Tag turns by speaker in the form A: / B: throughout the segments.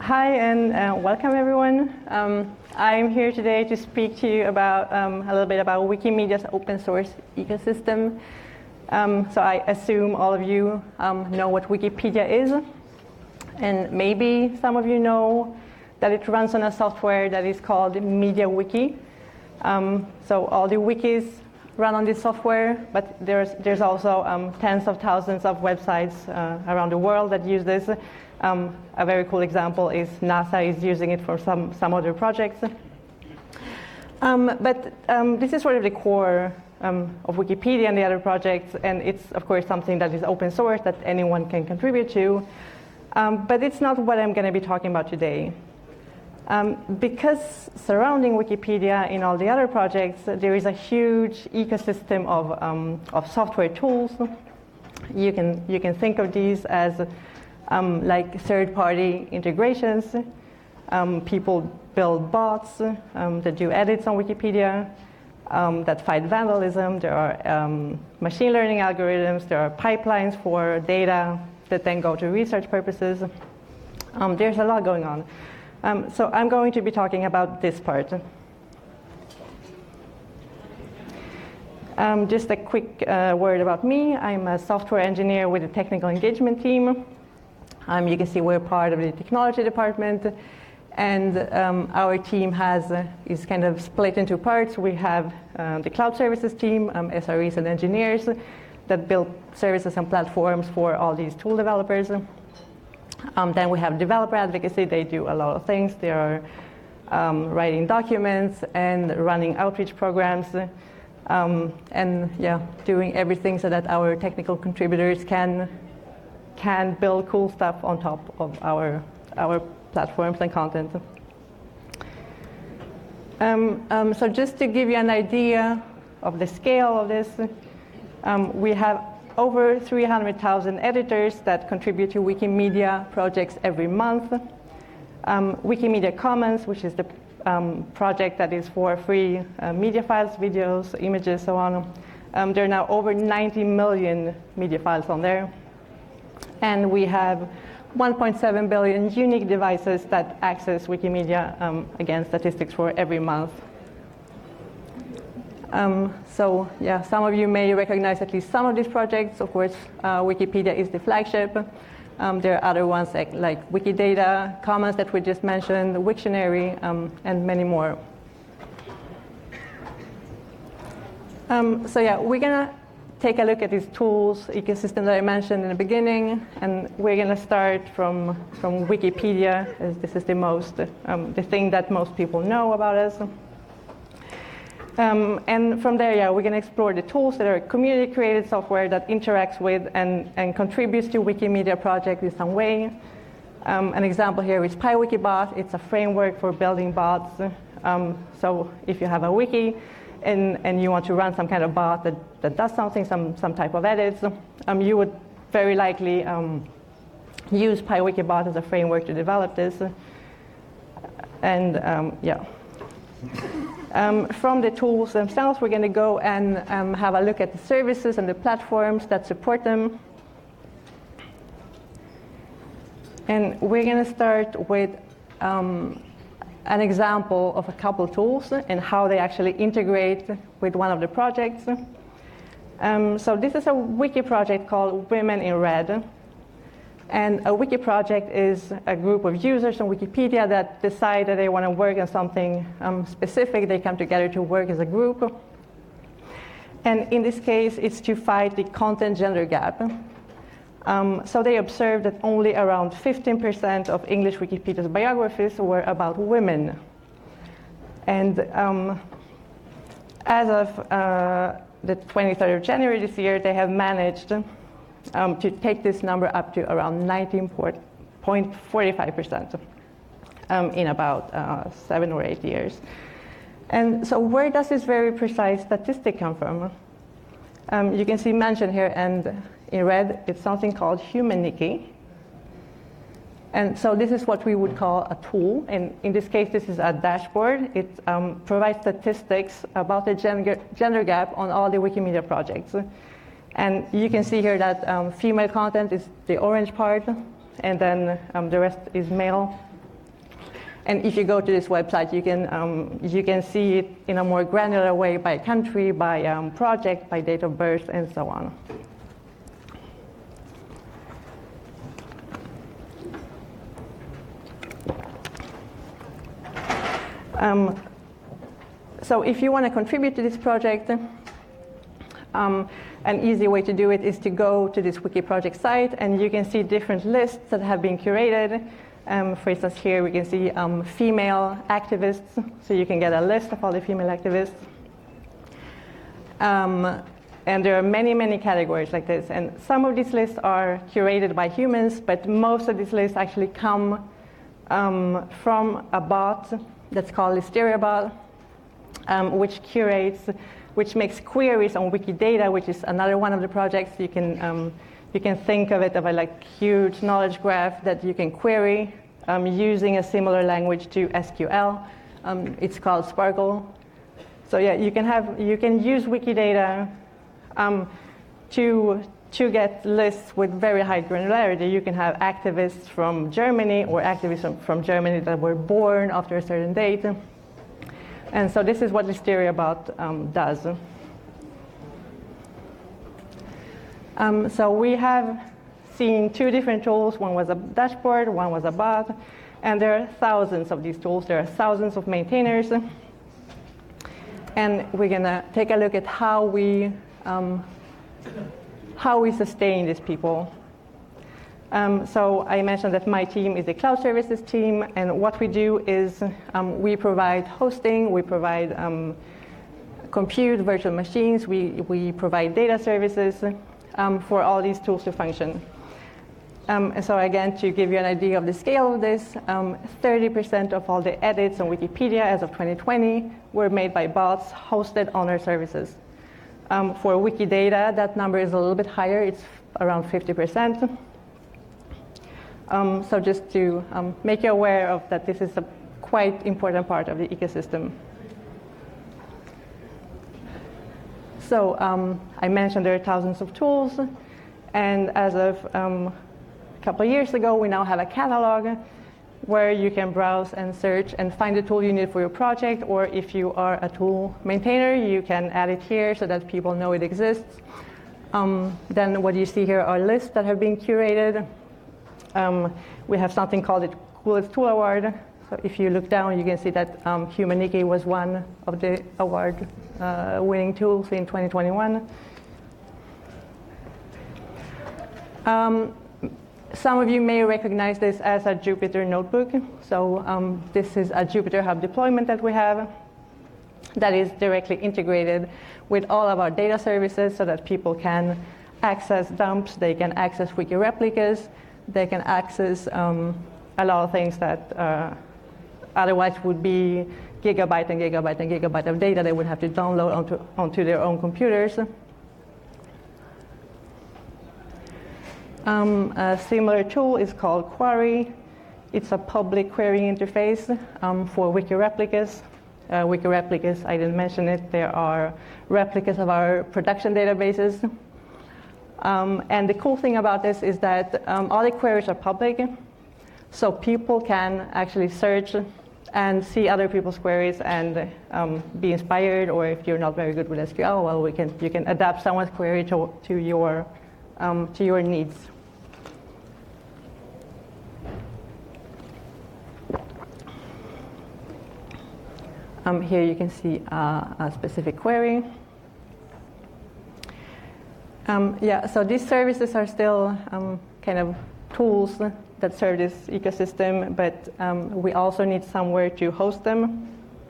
A: Hi and welcome everyone. I'm here today to speak to you about a little bit about Wikimedia's open source ecosystem. So I assume all of you know what Wikipedia is, and maybe some of you know that it runs on a software that is called MediaWiki. So all the wikis run on this software, but there's also tens of thousands of websites around the world that use this. A very cool example is NASA is using it for some other projects. But this is sort of the core of Wikipedia and the other projects, and it's of course something that is open source that anyone can contribute to. But it's not what I'm going to be talking about today. Because surrounding Wikipedia in all the other projects, there is a huge ecosystem of software tools. You can think of these as like third-party integrations. People build bots that do edits on Wikipedia, that fight vandalism. There are machine learning algorithms. There are pipelines for data that then go to research purposes. There's a lot going on. So I'm going to be talking about this part. Just a quick word about me. I'm a software engineer with the technical engagement team. You can see we're part of the technology department, and our team is kind of split into parts. We have the cloud services team, SREs and engineers that build services and platforms for all these tool developers. Then we have developer advocacy. They do a lot of things. They are writing documents and running outreach programs, and doing everything so that our technical contributors can build cool stuff on top of our platforms and content. So just to give you an idea of the scale of this, we have over 300,000 editors that contribute to Wikimedia projects every month. Wikimedia Commons, which is the project that is for free media files, videos, images, so on. There are now over 90 million media files on there. And we have 1.7 billion unique devices that access Wikimedia, again, statistics for every month. So some of you may recognize at least some of these projects. Of course, Wikipedia is the flagship. There are other ones like Wikidata, Commons that we just mentioned, Wiktionary, and many more. So we're going to take a look at these tools, ecosystem that I mentioned in the beginning, and we're going to start from Wikipedia, as this is the thing that most people know about us. And from there, we're going to explore the tools that are community-created software that interacts with and contributes to Wikimedia project in some way. An example here is PyWikiBot. It's a framework for building bots. So if you have a wiki and you want to run some kind of bot that does something, some type of edits, you would very likely use PyWikiBot as a framework to develop this. And from the tools themselves, we're going to go and have a look at the services and the platforms that support them. And we're going to start with an example of a couple tools and how they actually integrate with one of the projects. So this is a wiki project called Women in Red. And a wiki project is a group of users on Wikipedia that decide that they want to work on something specific. They come together to work as a group. And in this case, it's to fight the content gender gap. So they observed that only around 15% of English Wikipedia's biographies were about women. And as of the 23rd of January this year, they have managed to take this number up to around 19.45% in about 7 or 8 years. And so where does this very precise statistic come from? You can see mentioned here, and in red, it's something called Humaniki. And so this is what we would call a tool. And in this case, this is a dashboard. It provides statistics about the gender gap on all the Wikimedia projects. And you can see here that female content is the orange part, and then the rest is male. And if you go to this website, you can see it in a more granular way by country, by project, by date of birth, and so on. So if you want to contribute to this project, an easy way to do it is to go to this wiki project site, and you can see different lists that have been curated. For instance, here we can see female activists, so you can get a list of all the female activists. And there are many, many categories like this. And some of these lists are curated by humans, but most of these lists actually come from a bot that's called Listeriabot, which makes queries on Wikidata, which is another one of the projects. You can think of it as a like huge knowledge graph that you can query using a similar language to SQL. It's called Sparkle. So yeah, you can use Wikidata to get lists with very high granularity. You can have activists from Germany or activists from Germany that were born after a certain date. And so this is what Listeriabot does. So we have seen two different tools. One was a dashboard, one was a bot. And there are thousands of these tools. There are thousands of maintainers. And we're going to take a look at how we sustain these people. So I mentioned that my team is a cloud services team, and what we do is we provide hosting, we provide compute, virtual machines, we provide data services for all these tools to function. And so again, to give you an idea of the scale of this, 30% of all the edits on Wikipedia as of 2020 were made by bots hosted on our services. For Wikidata, that number is a little bit higher, it's around 50%. So just to make you aware of that, this is a quite important part of the ecosystem. So I mentioned there are thousands of tools, and as of a couple of years ago, we now have a catalog where you can browse and search and find the tool you need for your project, or if you are a tool maintainer, you can add it here so that people know it exists. Then what you see here are lists that have been curated. We have something called the Coolest Tool Award. So if you look down, you can see that Humaniki was one of the award winning tools in 2021. Some of you may recognize this as a Jupyter notebook. So this is a Jupyter Hub deployment that we have that is directly integrated with all of our data services so that people can access dumps, they can access wiki replicas, they can access a lot of things that otherwise would be gigabyte and gigabyte and gigabyte of data they would have to download onto their own computers. A similar tool is called Quarry. It's a public querying interface for wiki replicas. Wiki replicas, I didn't mention it, there are replicas of our production databases. And the cool thing about this is that all the queries are public, so people can actually search and see other people's queries and be inspired, or if you're not very good with SQL, well, you can adapt someone's query to your needs. Here you can see a specific query. So these services are still kind of tools that serve this ecosystem, but we also need somewhere to host them.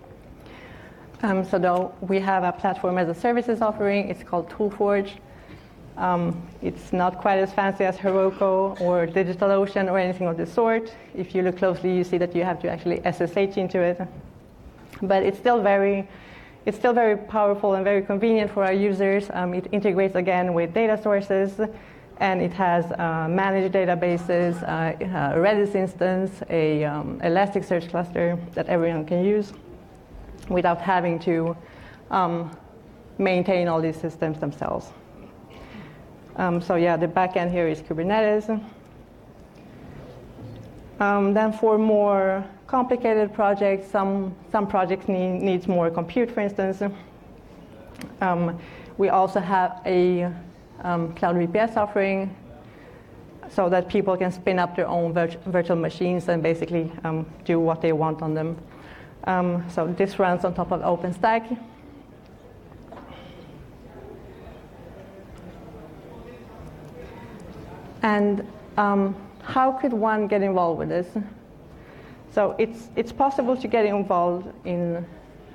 A: So though we have a platform as a services offering, it's called ToolForge. It's not quite as fancy as Heroku or DigitalOcean or anything of the sort. If you look closely, you see that you have to actually SSH into it. But it's still very powerful and very convenient for our users. It integrates again with data sources, and it has managed databases, a Redis instance, a Elasticsearch cluster that everyone can use without having to maintain all these systems themselves. So yeah, the backend here is Kubernetes. Then for more complicated projects. Some projects needs more compute, for instance. We also have a cloud VPS offering so that people can spin up their own virtual machines and basically do what they want on them. So this runs on top of OpenStack. And how could one get involved with this? So it's possible to get involved in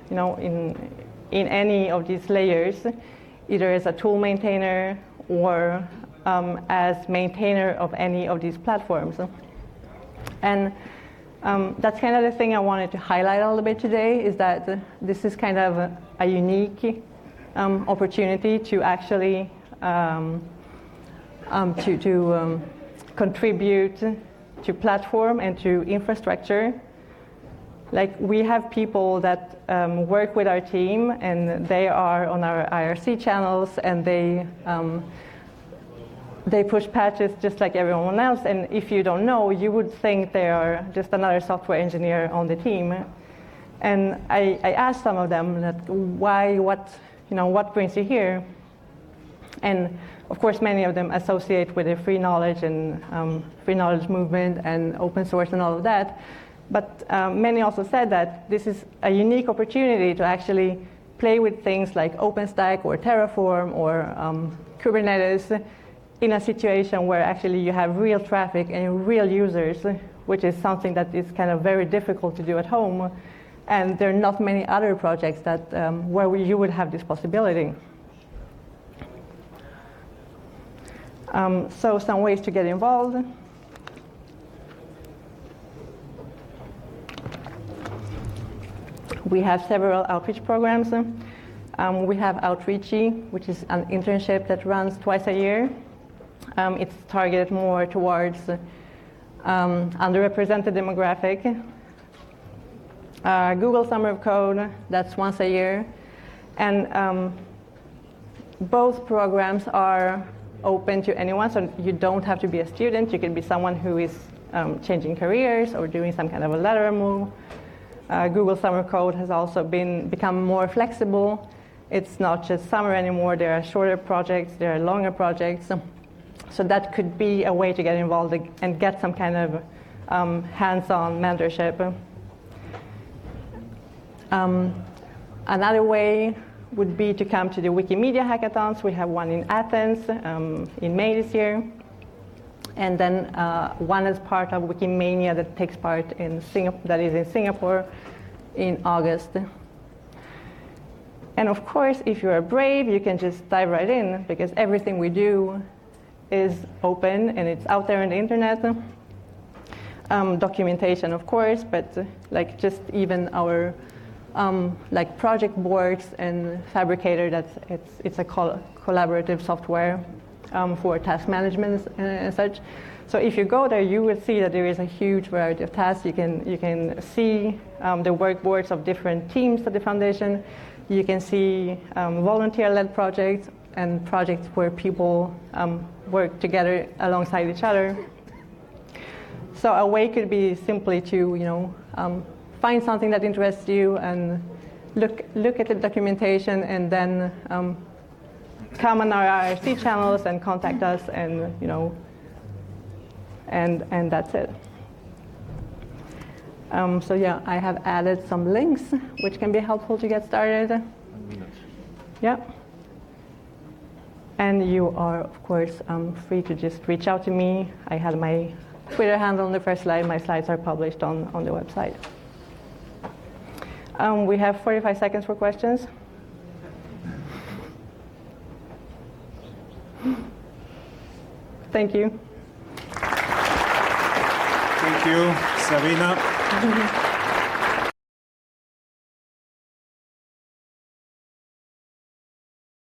A: any of these layers, either as a tool maintainer or as maintainer of any of these platforms. And that's kind of the thing I wanted to highlight a little bit today, is that this is kind of a unique opportunity to actually contribute to platform and to infrastructure. Like, we have people that work with our team, and they are on our IRC channels, and they push patches just like everyone else. And if you don't know, you would think they are just another software engineer on the team. And I asked some of them that what brings you here? And of course, many of them associate with the free knowledge and free knowledge movement and open source and all of that. But many also said that this is a unique opportunity to actually play with things like OpenStack or Terraform or Kubernetes in a situation where actually you have real traffic and real users, which is something that is kind of very difficult to do at home. And there are not many other projects that where you would have this possibility. So some ways to get involved. We have several outreach programs. We have Outreachy, which is an internship that runs twice a year. It's targeted more towards underrepresented demographic. Google Summer of Code, that's once a year. And both programs are open to anyone, so you don't have to be a student. You can be someone who is changing careers or doing some kind of a lateral move. Google Summer Code has also become more flexible. It's not just summer anymore. There are shorter projects, there are longer projects. So that could be a way to get involved and get some kind of hands-on mentorship. Another way would be to come to the Wikimedia hackathons. We have one in Athens in May this year. And then one is part of Wikimania that takes part in Singapore in August. And of course, if you are brave, you can just dive right in, because everything we do is open and it's out there on the internet. Documentation, of course, but like just even our like project boards and Fabricator, it's a collaborative software for task management and such. So if you go there, you will see that there is a huge variety of tasks. You can see the work boards of different teams at the foundation. You can see volunteer-led projects and projects where people work together alongside each other. So a way could be simply to find something that interests you and look at the documentation, and then come on our IRC channels and contact us, and and that's it. So yeah, I have added some links which can be helpful to get started. Yeah. And you are, of course, free to just reach out to me. I had my Twitter handle on the first slide. My slides are published on the website. We have 45 seconds for questions. Thank you.
B: Thank you, Sabina.